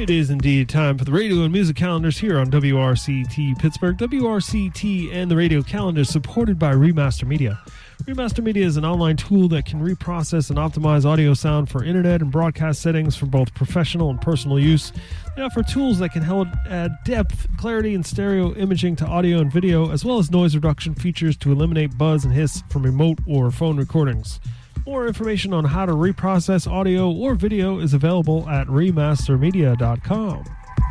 It is indeed time for the radio and music calendars here on WRCT Pittsburgh. WRCT and the radio calendar supported by Remaster Media. Remaster Media is an online tool that can reprocess and optimize audio sound for internet and broadcast settings for both professional and personal use. They offer tools that can help add depth, clarity, and stereo imaging to audio and video, as well as noise reduction features to eliminate buzz and hiss from remote or phone recordings. More information on how to reprocess audio or video is available at remastermedia.com.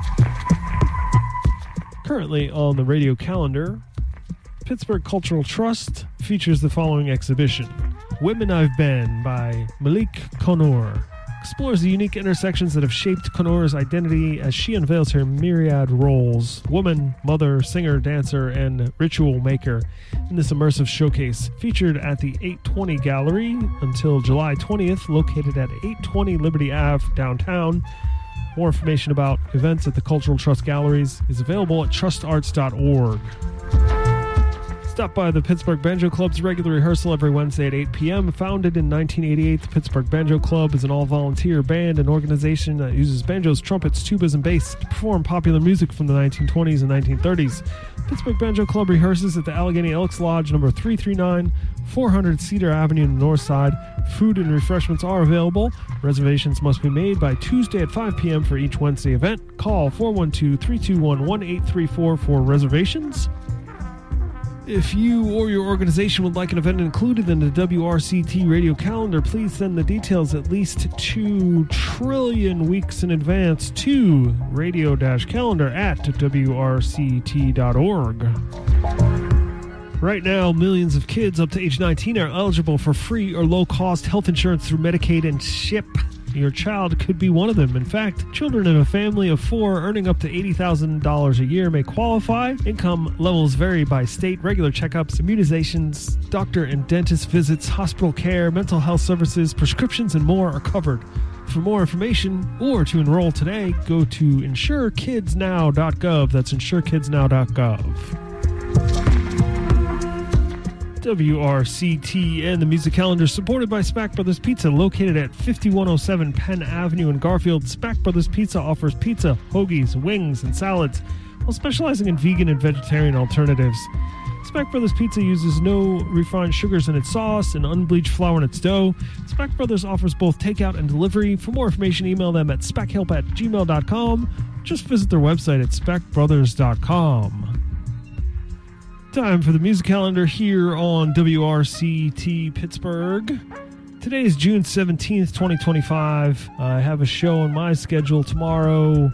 Currently on the radio calendar, Pittsburgh Cultural Trust features the following exhibition. Women I've Been by Malik Konur explores the unique intersections that have shaped Konur's identity as she unveils her myriad roles: woman, mother, singer, dancer, and ritual maker in this immersive showcase featured at the 820 Gallery until July 20th, located at 820 Liberty Ave downtown. More information about events at the Cultural Trust Galleries is available at trustarts.org. Stop by the Pittsburgh Banjo Club's regular rehearsal every Wednesday at 8 p.m. Founded in 1988, the Pittsburgh Banjo Club is an all-volunteer band and organization that uses banjos, trumpets, tubas, and bass to perform popular music from the 1920s and 1930s. Pittsburgh Banjo Club rehearses at the Allegheny Elks Lodge, number 339, 400 Cedar Avenue on the north side. Food and refreshments are available. Reservations must be made by Tuesday at 5 p.m. for each Wednesday event. Call 412-321-1834 for reservations. If you or your organization would like an event included in the WRCT radio calendar, please send the details at least 2 trillion weeks in advance to radio-calendar@wrct.org. Right now, millions of kids up to age 19 are eligible for free or low-cost health insurance through Medicaid and CHIP. Your child could be one of them. In fact, children in a family of 4 earning up to $80,000 a year may qualify. Income levels vary by state. Regular checkups, immunizations, doctor and dentist visits, hospital care, mental health services, prescriptions, and more are covered. For more information or to enroll today, go to insurekidsnow.gov. That's insurekidsnow.gov. WRCT and the music calendar supported by Spack Brothers Pizza, located at 5107 Penn Avenue in Garfield. Spack Brothers Pizza offers pizza, hoagies, wings, and salads while specializing in vegan and vegetarian alternatives. Spack Brothers Pizza uses no refined sugars in its sauce and unbleached flour in its dough. Spack Brothers offers both takeout and delivery. For more information, email them at spackhelp@gmail.com. Just visit their website at spackbrothers.com. Time for the music calendar here on WRCT Pittsburgh. Today is June 17th, 2025. I have a show on my schedule tomorrow,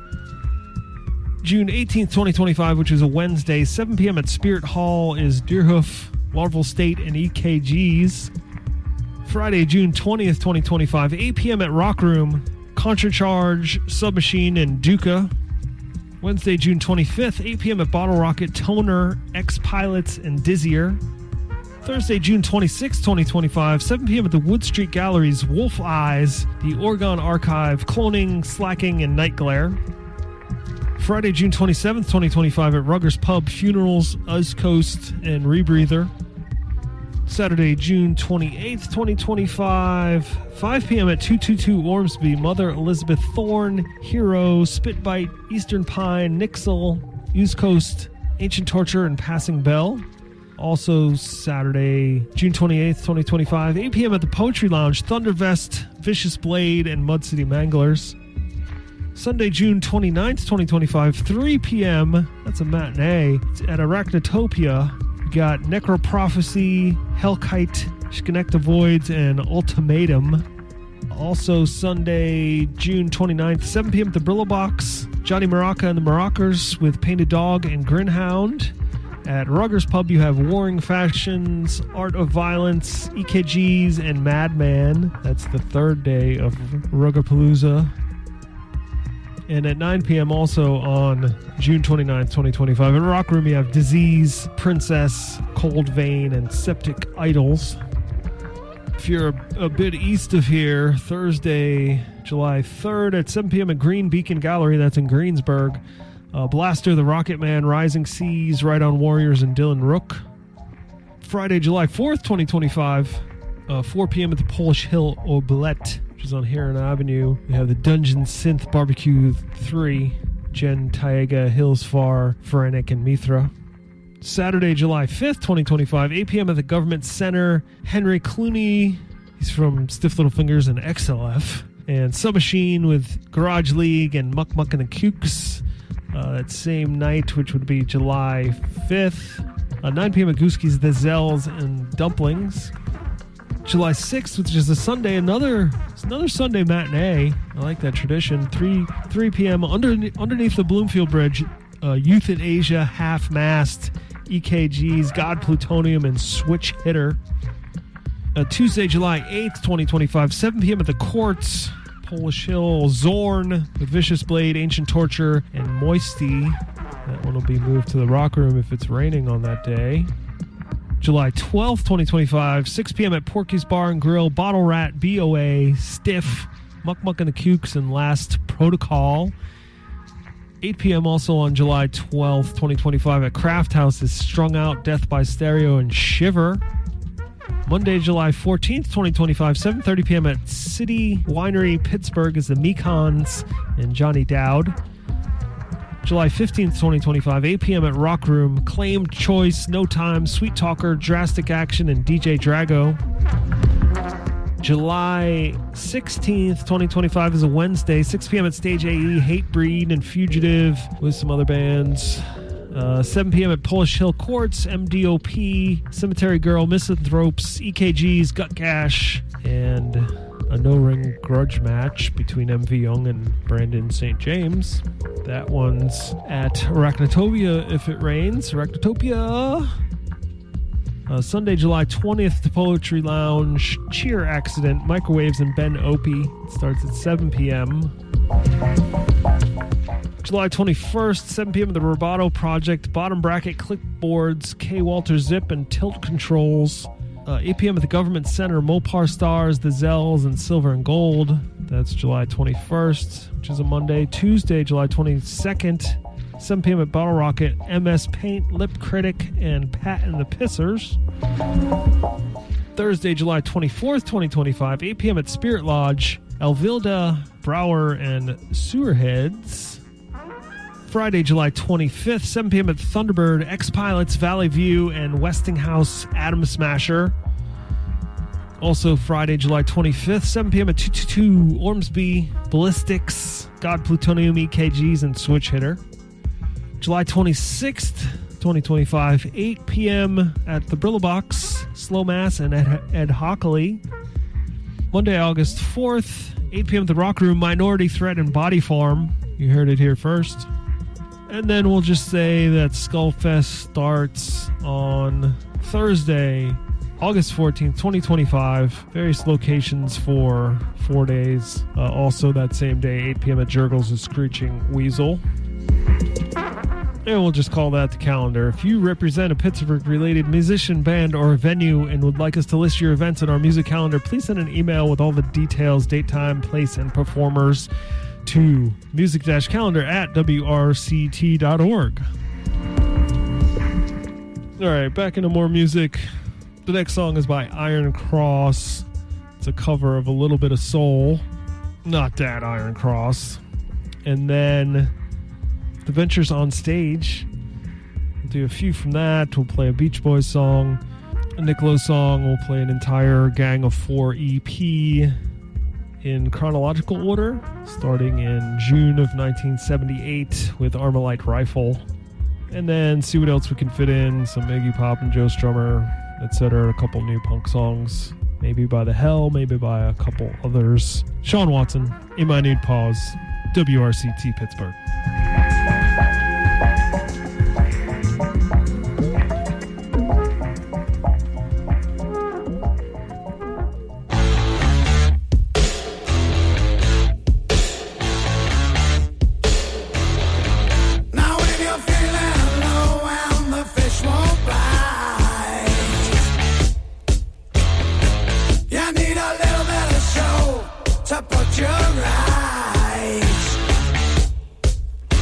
June 18th, 2025, which is a Wednesday. 7 p.m. at Spirit Hall is Deerhoof, Larval State, and EKGs. Friday, June 20th, 2025, 8 p.m. at Rock Room, Contracharge, Submachine, and Duca. Wednesday, June 25th, 8 p.m. at Bottle Rocket, Toner, X-Pilots, and Dizzier. Thursday, June 26th, 2025, 7 p.m. at the Wood Street Galleries, Wolf Eyes, the Oregon Archive, Cloning, Slacking, and Night Glare. Friday, June 27th, 2025, at Ruggers Pub, Funerals, Uz Coast, and Rebreather. Saturday, June 28th, 2025, 5 p.m. at 222 Ormsby, Mother Elizabeth Thorne, Hero, Spitbite, Eastern Pine, Nixle, East Coast, Ancient Torture, and Passing Bell. Also Saturday, June 28th, 2025, 8 p.m. at the Poetry Lounge, Thundervest, Vicious Blade, and Mud City Manglers. Sunday, June 29th, 2025, 3 p.m., that's a matinee, it's at Arachnotopia. We got Necroprophecy, Hellkite, Schenecta Voids, and Ultimatum. Also Sunday, June 29th, 7 p.m. at the Brillo Box, Johnny Maraca and the Marackers with Painted Dog and Grinhound. At Ruggers Pub, you have Warring Factions, Art of Violence, EKGs, and Madman. That's the third day of Ruggapalooza. And at 9 p.m. also on June 29th, 2025, in Rock Room, you have Disease, Princess, Cold Vein, and Septic Idols. If you're a bit east of here, Thursday, July 3rd at 7 p.m. at Green Beacon Gallery, that's in Greensburg. Blaster, the Rocket Man, Rising Seas, Right On Warriors, and Dylan Rook. Friday, July 4th, 2025, 4 p.m. at the Polish Hill Oblette which is on Heron Avenue. We have the Dungeon Synth Barbecue 3, Jen, Taiga, Hillsfar, Ferenik, and Mithra. Saturday, July 5th, 2025, 8 p.m. at the Government Center. Henry Clooney, he's from Stiff Little Fingers and XLF. And Submachine with Garage League and Muck Muck and the Kooks. That same night, which would be July 5th. 9 p.m. at Gooski's, The Zells and Dumplings. July 6th, which is a Sunday, another Sunday matinee. I like that tradition. 3 p.m. underneath the Bloomfield Bridge. Youth in Asia, Half-Mast, EKGs, God Plutonium, and Switch Hitter. Tuesday, July 8th, 2025, 7 p.m. at the Courts. Polish Hill, Zorn, The Vicious Blade, Ancient Torture, and Moisty. That one will be moved to the Rock Room if it's raining on that day. July 12th, 2025, 6 p.m. at Porky's Bar and Grill, Bottle Rat, BOA, Stiff, Muck Muck and the Kooks, and Last Protocol. 8 p.m. also on July 12th, 2025 at Craft House is Strung Out, Death by Stereo, and Shiver. Monday, July 14th, 2025, 7:30 p.m. at City Winery, Pittsburgh is the Mekons and Johnny Dowd. July 15th, 2025, 8 p.m. at Rock Room, Claimed Choice, No Time, Sweet Talker, Drastic Action, and DJ Drago. July 16th, 2025 is a Wednesday, 6 p.m. at Stage AE, Hatebreed, and Fugitive with some other bands. 7 p.m. at Polish Hill Courts, MDOP, Cemetery Girl, Misanthropes, EKGs, Gut Cash, and a no-ring grudge match between MV Young and Brandon St. James. That one's at Arachnotopia if it rains. Arachnotopia! Sunday, July 20th, to Poetry Lounge, Cheer Accident, Microwaves, and Ben Opie. It starts at 7 p.m. July 21st, 7 p.m. at the Roboto Project, Bottom Bracket, Clipboards, K. Walter Zip, and Tilt Controls. 8 p.m. at the Government Center, Mopar Stars, The Zells, and Silver and Gold. That's July 21st, which is a Monday. Tuesday, July 22nd, 7 p.m. at Bottle Rocket, MS Paint, Lip Critic, and Pat and the Pissers. Thursday, July 24th, 2025, 8 p.m. at Spirit Lodge, Elvilda, Brower, and Sewerheads. Friday, July 25th, 7 p.m. at Thunderbird, X-Pilots, Valley View, and Westinghouse, Atom Smasher. Also Friday, July 25th, 7 p.m. at 222, Ormsby, Ballistics, God Plutonium, EKGs, and Switch Hitter. July 26th, 2025, 8 p.m. at the Brillo Box, Slow Mass, and Ed Hockley. Monday, August 4th, 8 p.m. at the Rock Room, Minority Threat, and Body Farm. You heard it here first. And then we'll just say that Skullfest starts on Thursday, August 14th, 2025. Various locations for 4 days. Also that same day, 8 p.m. at Jurgles' Screeching Weasel. And we'll just call that the calendar. If you represent a Pittsburgh-related musician, band, or venue and would like us to list your events on our music calendar, please send an email with all the details, date, time, place, and performers to music-calendar@wrct.org. All right, back into more music. The next song is by Iron Cross. It's a cover of A Little Bit of Soul. Not that Iron Cross. And then The Ventures on Stage. We'll do a few from that. We'll play a Beach Boys song, a Nick Lowe song. We'll play an entire Gang of Four EP in chronological order, starting in June of 1978 with Armalite Rifle. And then see what else we can fit in. Some Iggy Pop and Joe Strummer, etc. A couple new punk songs. Maybe by The Hell, maybe by a couple others. Sean Watson, In My Nude Paws, WRCT Pittsburgh. To put you right.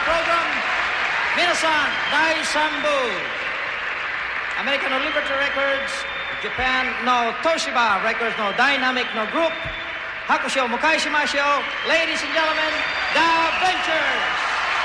program, Minasan Daisambu. American no Liberty Records, Japan no Toshiba Records, no Dynamic no Group. Hakusho Mukai Shimashio. Ladies and gentlemen, The Ventures.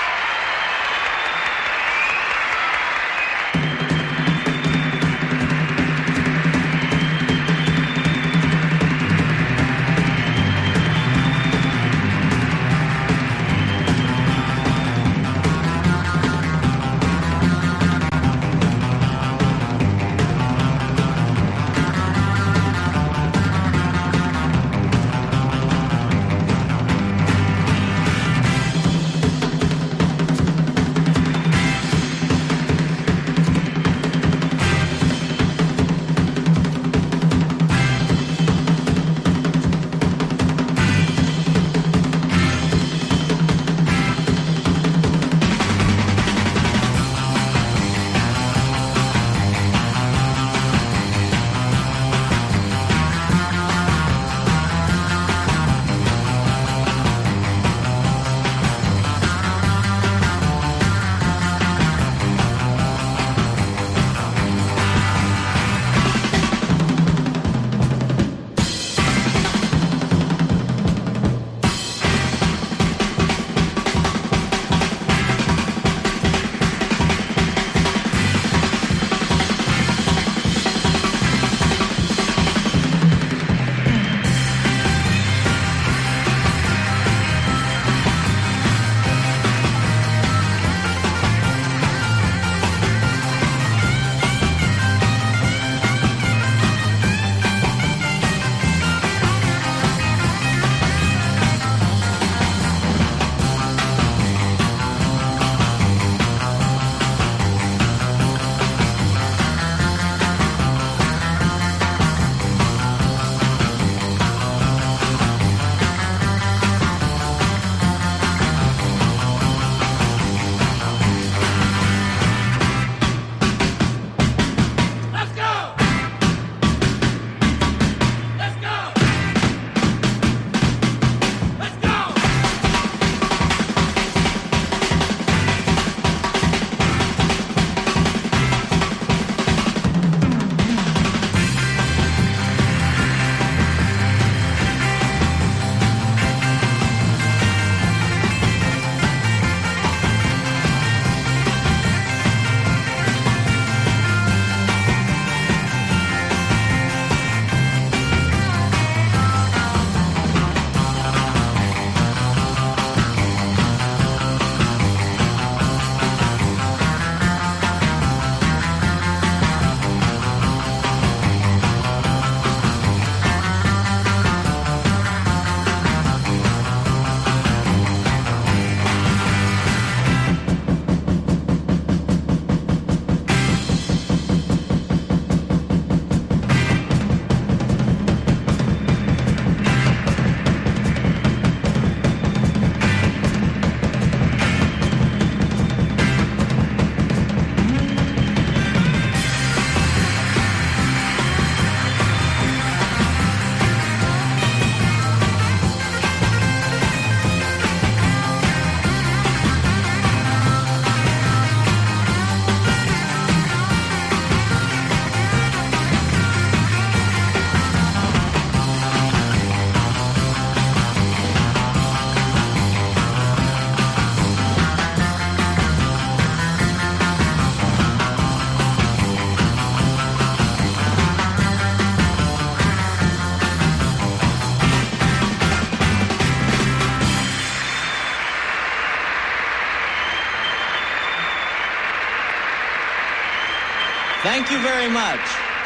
Thank you very much.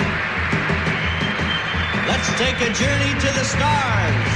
Let's take a journey to the stars.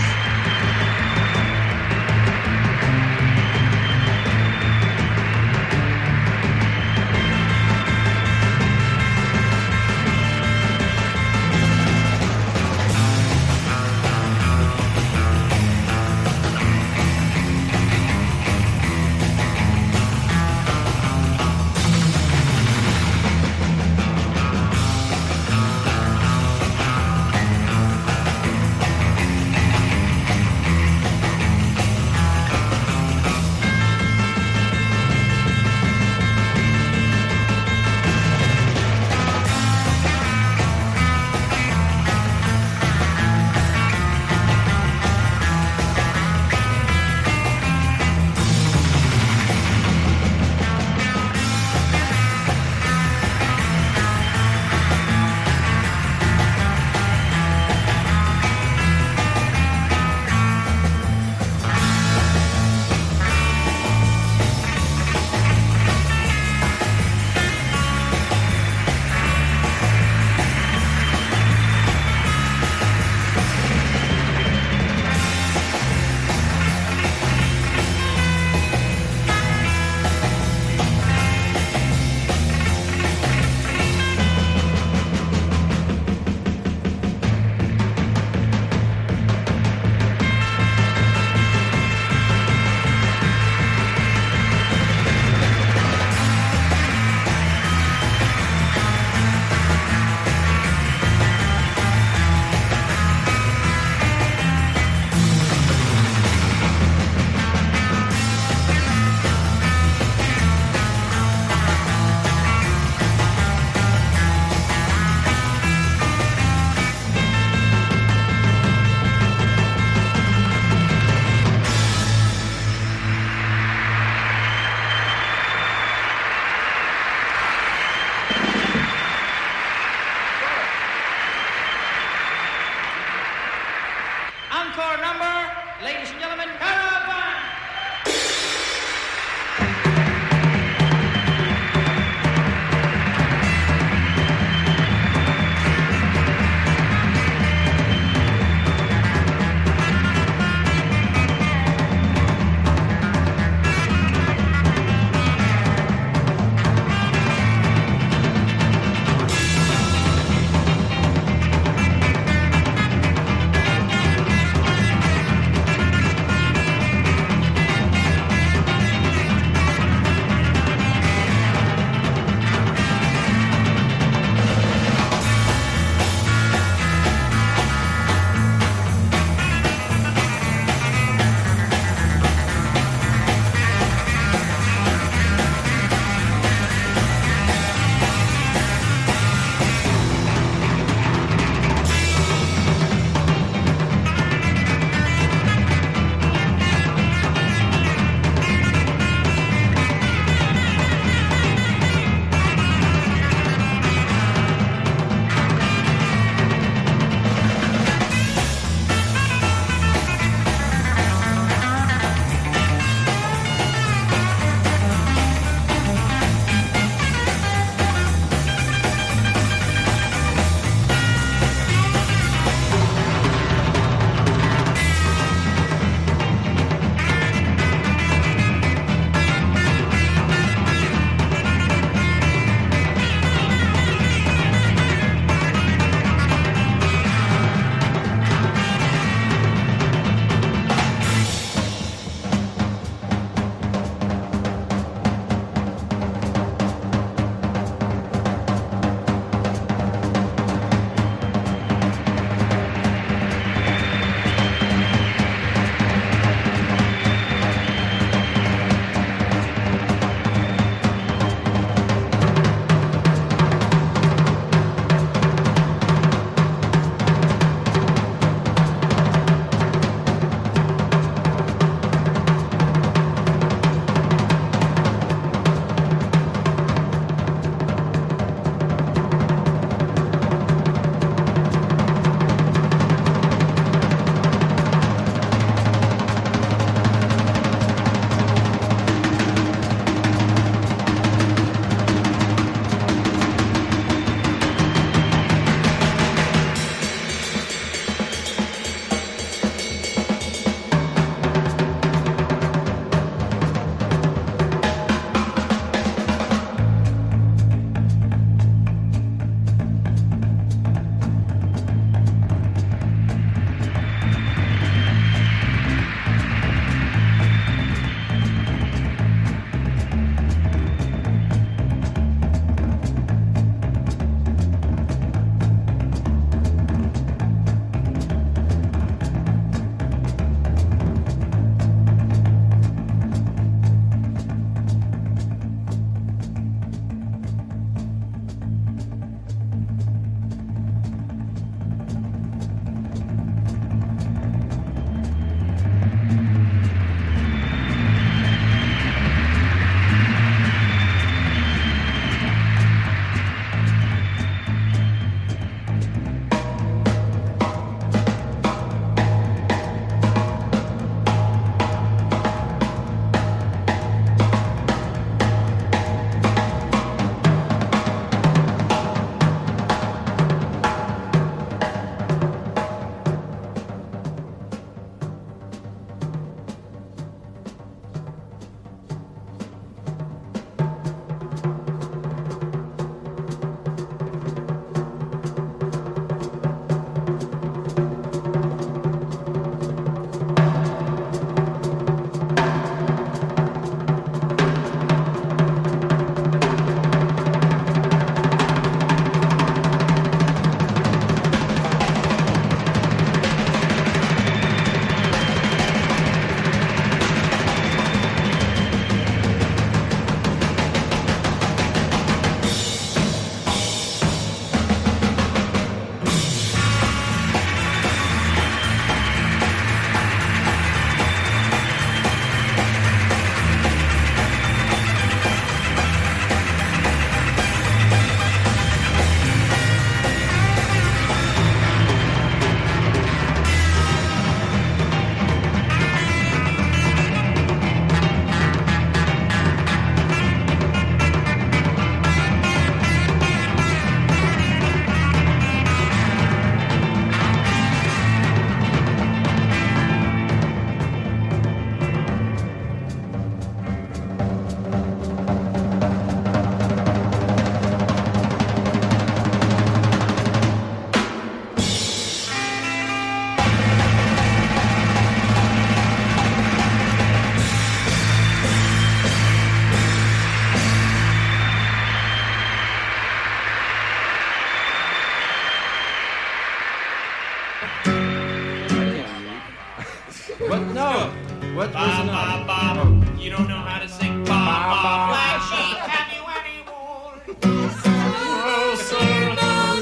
ba ba. You don't know how to sing ba ba. Black sheep, have you any wool? Oh, sir.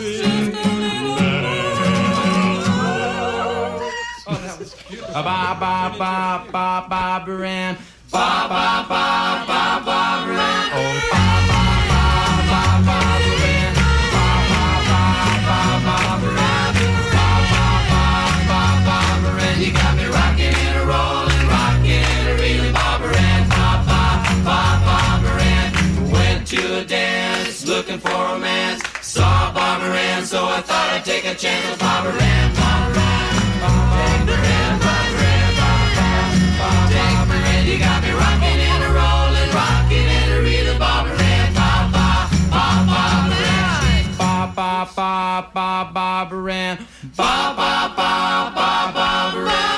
Oh, that was cute. Ba ba ba ba ba Baran. Ba ba ba ba ba Baran. Oh, ba ba ba ba ba Baran. Ba ba ba ba ba Baran. Ba ba ba ba ba Baran. You got me rocking and a rolling, rocking and a reeling, Bob Baran. Ba ba ba ba Baran. Went to a dance, looking for romance. Saw Bob Baran, so I thought I'd take a chance with Bob Baran. Bob Baran, Bob Baran, Bob Baran, Bob Baran. You got me rocking and a rolling, rocking and a reeling, Bob Baran. Ba ba ba ba Baran. Ba ba ba ba ba Baran. Ba ba ba ba ba Baran.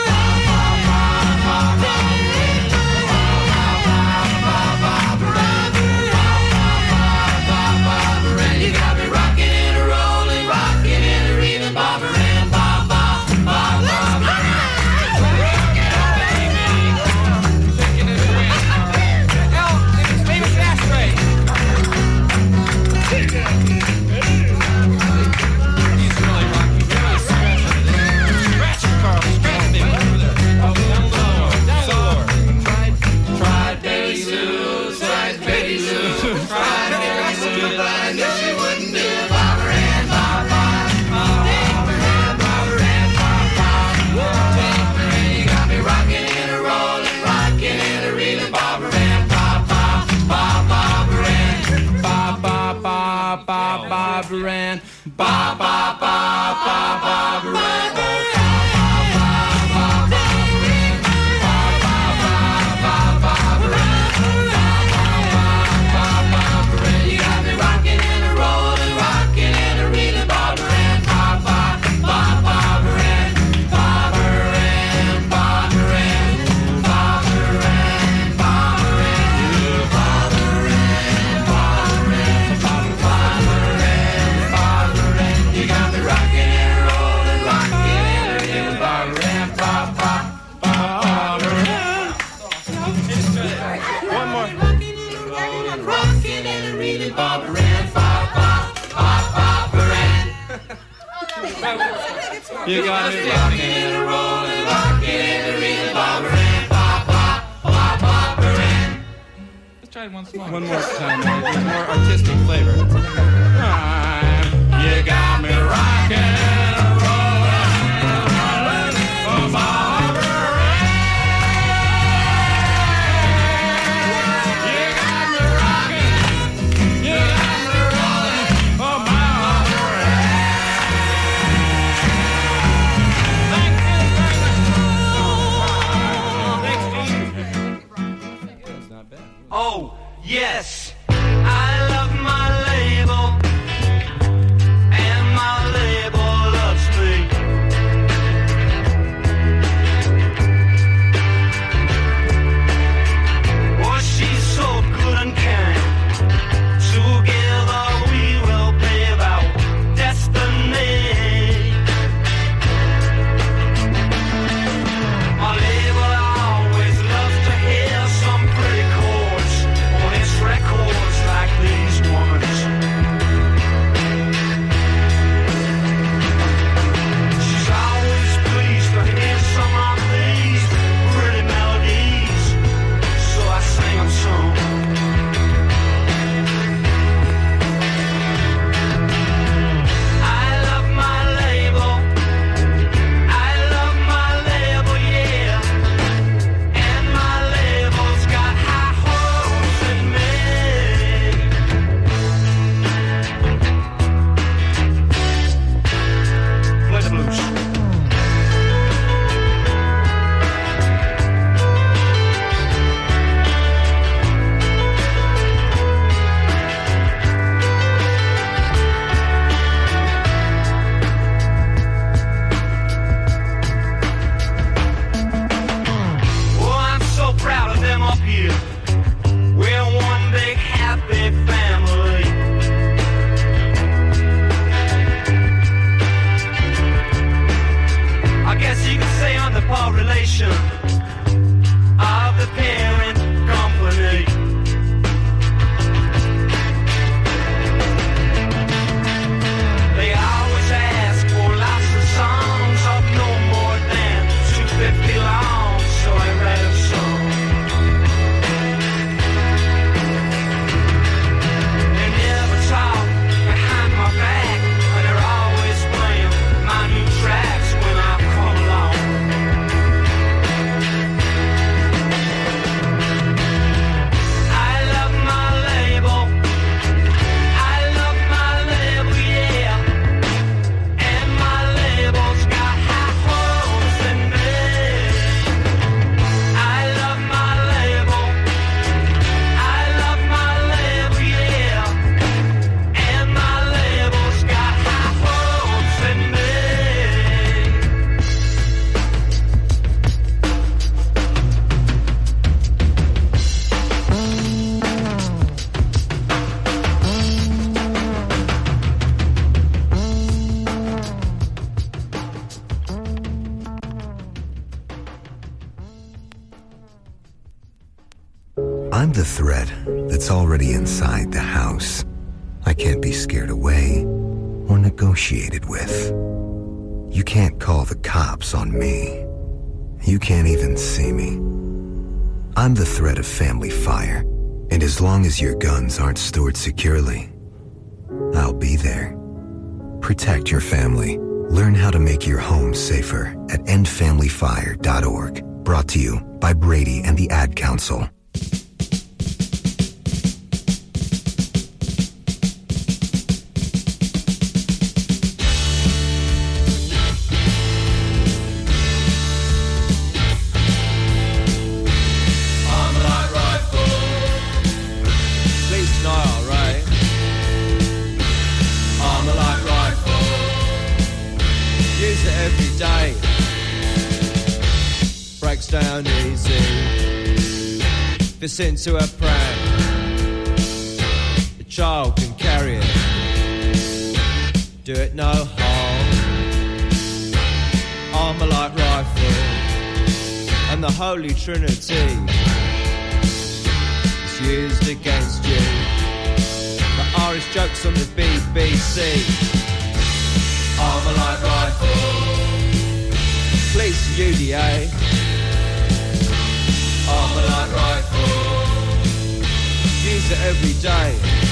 You got me rocking and a rolling, rocking and a reeling, Bob Baran. Ba ba ba ba Baran. Baran, ba ba ba ba ba Baran, you got me rocking and a rolling, rocking and a reeling, Bob Baran, ba ba ba ba Baran, ba Baran, ba Baran, ba Baran, ba Baran, ba Baran, ba Baran. You got me rocking and rolling, rocking and a reeling, Bob Baran, ba ba ba Baran. One more. Rocking and a reeling, Bob Baran, ba ba ba ba Baran. You got me rocking and a rolling, rocking and a reeling, Bob Baran, ba ba ba ba Baran. Let's try it once more. One more time, with more artistic flavor. You got me rocking and a rolling, oh, Bob Baran. You got me rocking, you got me rolling, oh, Bob Baran. That's not bad. Oh, yes, I love my label. My label loves me. Oh, she's so good and kind. Together we will pave our destiny. My label always loves to hear some pretty chords on its record. I'm the threat that's already inside the house. I can't be scared away or negotiated with. You can't call the cops on me. You can't even see me. I'm the threat of family fire, and as long as your guns aren't stored securely, I'll be there. Protect your family. Learn how to make your home safer at endfamilyfire.org. Brought to you by Brady and the Ad Council. Down easy, this into a pram, the child can carry it, do it no harm. Armalite rifle and the Holy Trinity is used against you. The Irish jokes on the BBC. Armalite rifle, police UDA. Armalite rifle, use it every day.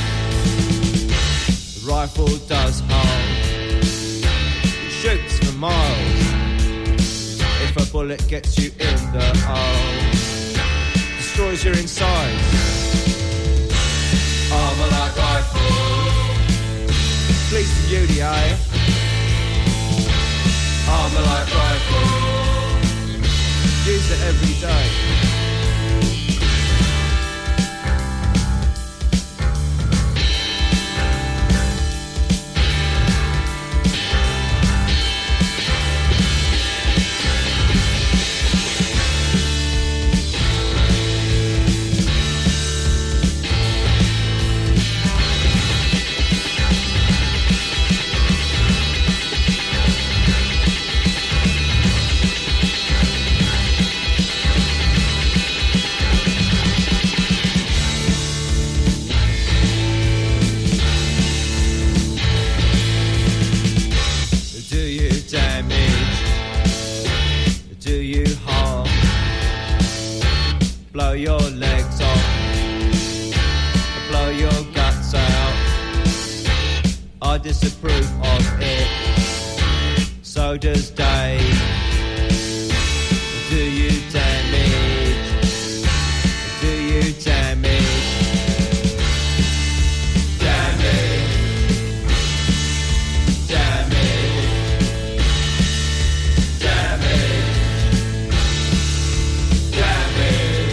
The rifle does harm, it shoots for miles. If a bullet gets you in the hole, destroys your insides. Armalite rifle, police the UDA. Armalite rifle, use it every day. Your legs off, blow your guts out. I disapprove of it, so does Dave. Do you damage? Do you damage? Damage, damage, damage, damage.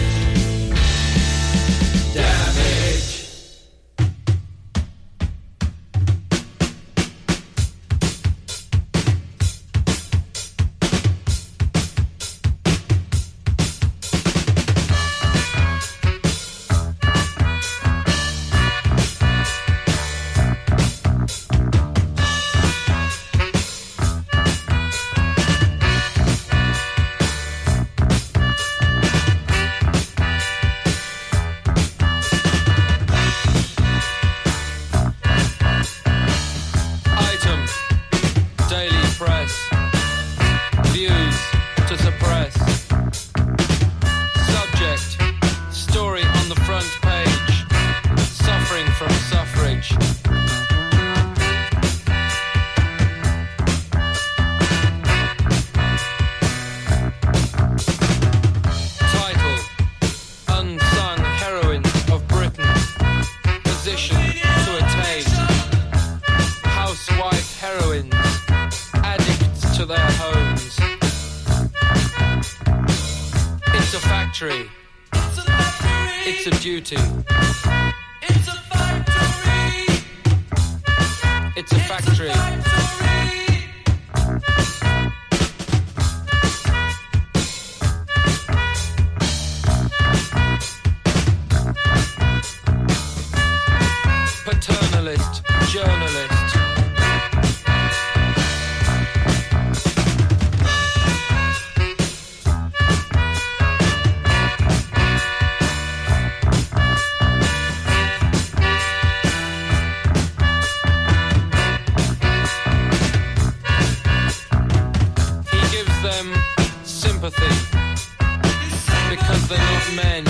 It's a duty. It's a factory. It's a factory. Paternalist, journalist. they're not men.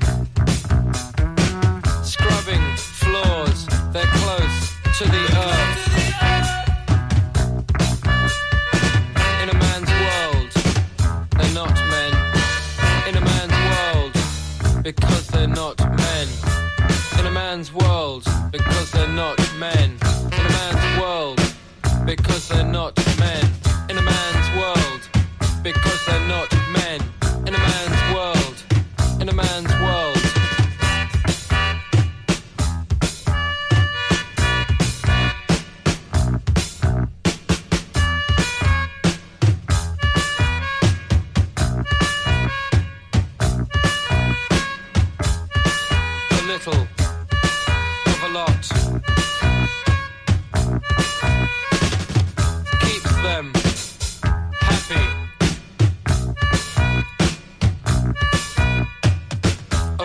Scrubbing floors, they're close to the earth. In a man's world, they're not men. In a man's world, because they're not men. In a man's world, because they're not men. In a man's world, because they're not men. In a man's world, because they're not men. In a man's world, in a man's world. A little of a lot keeps them happy. A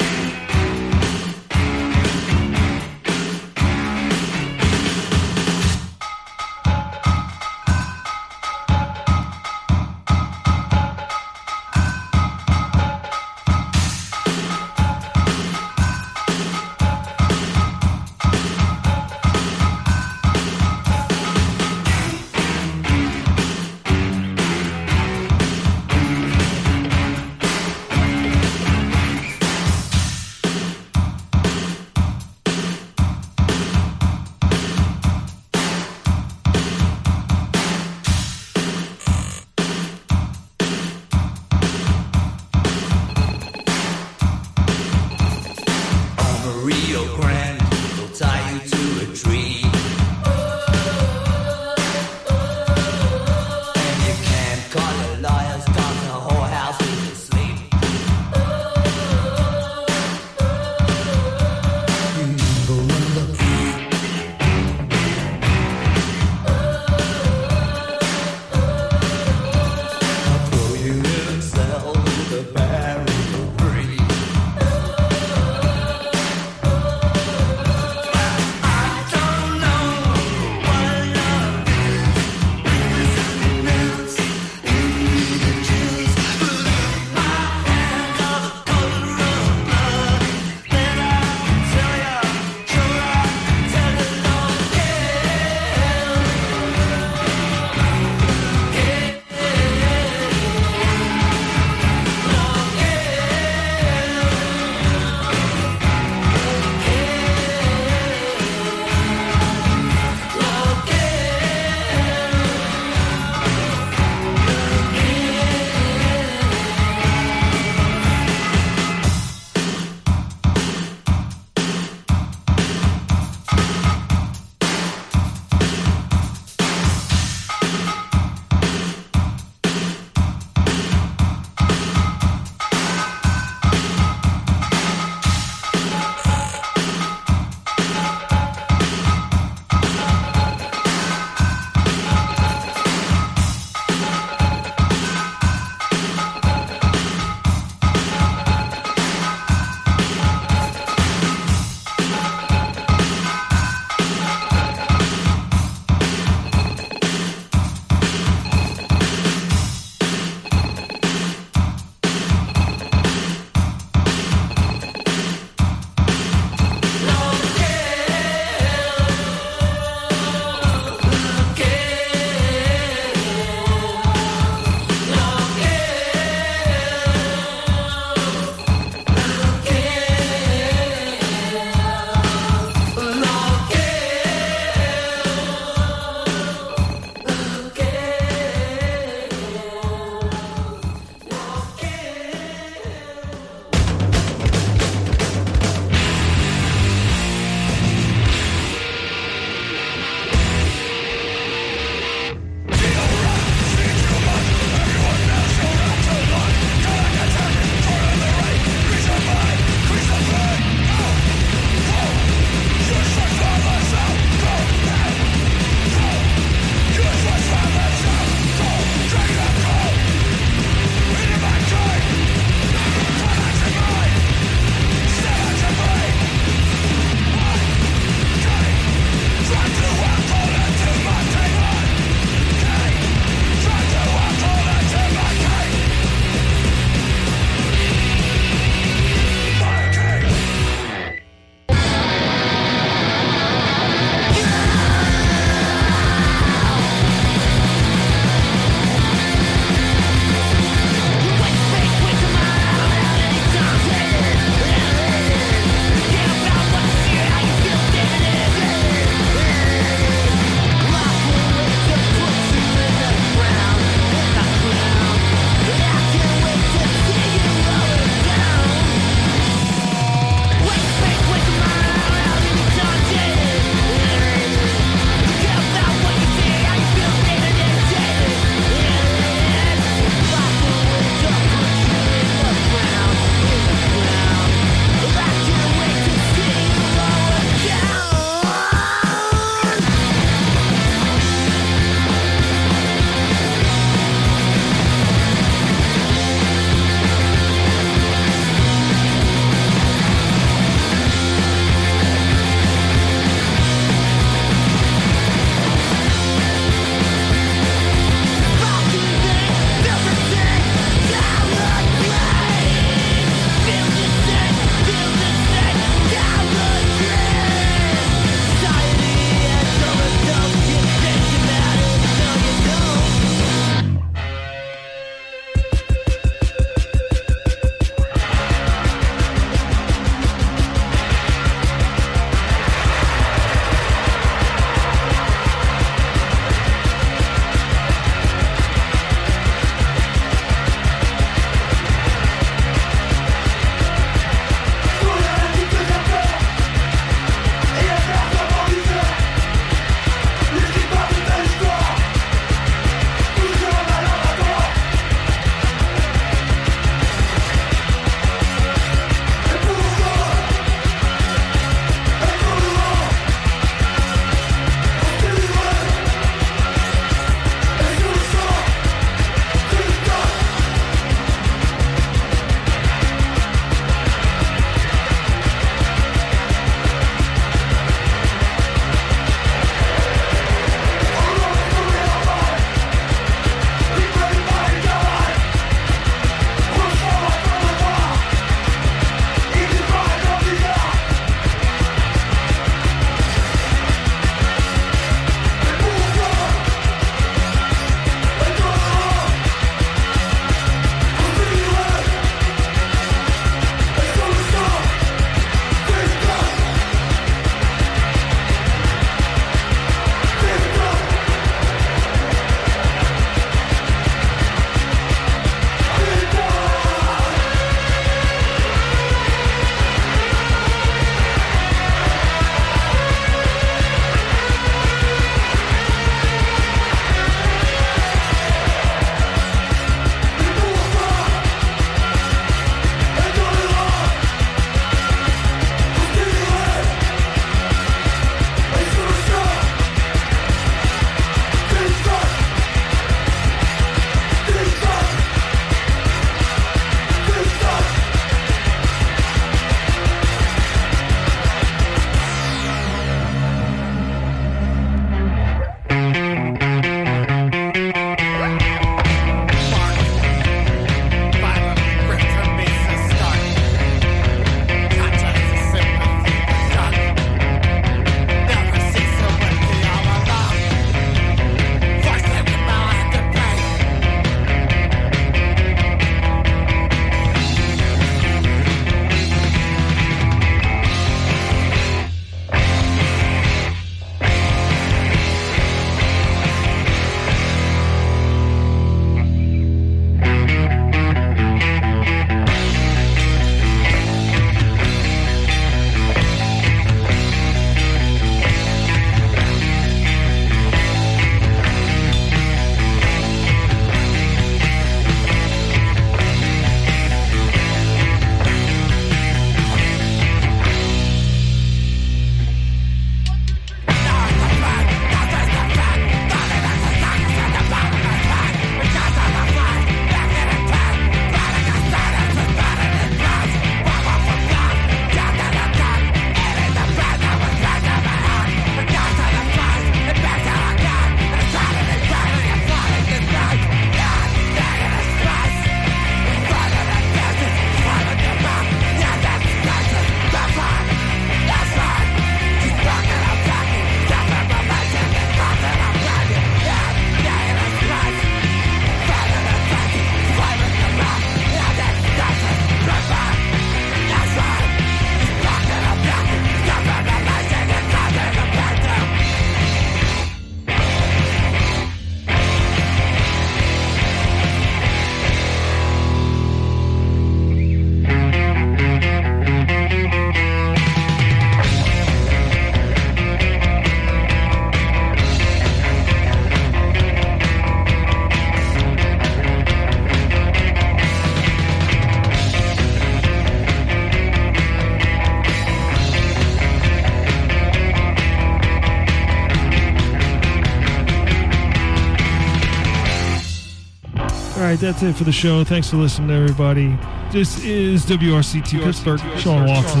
right, that's it for the show. Thanks for listening, everybody. This is WRCT Pittsburgh. Sean Watson.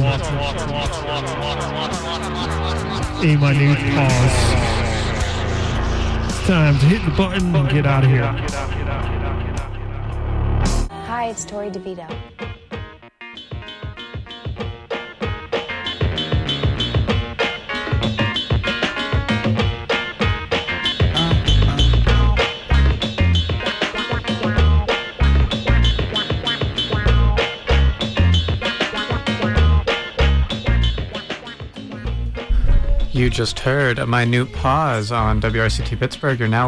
A minute pause. It's time to hit the button and get out of here. Hi, it's Tori DeVito. You just heard a minute pause on WRCT Pittsburgh. You're now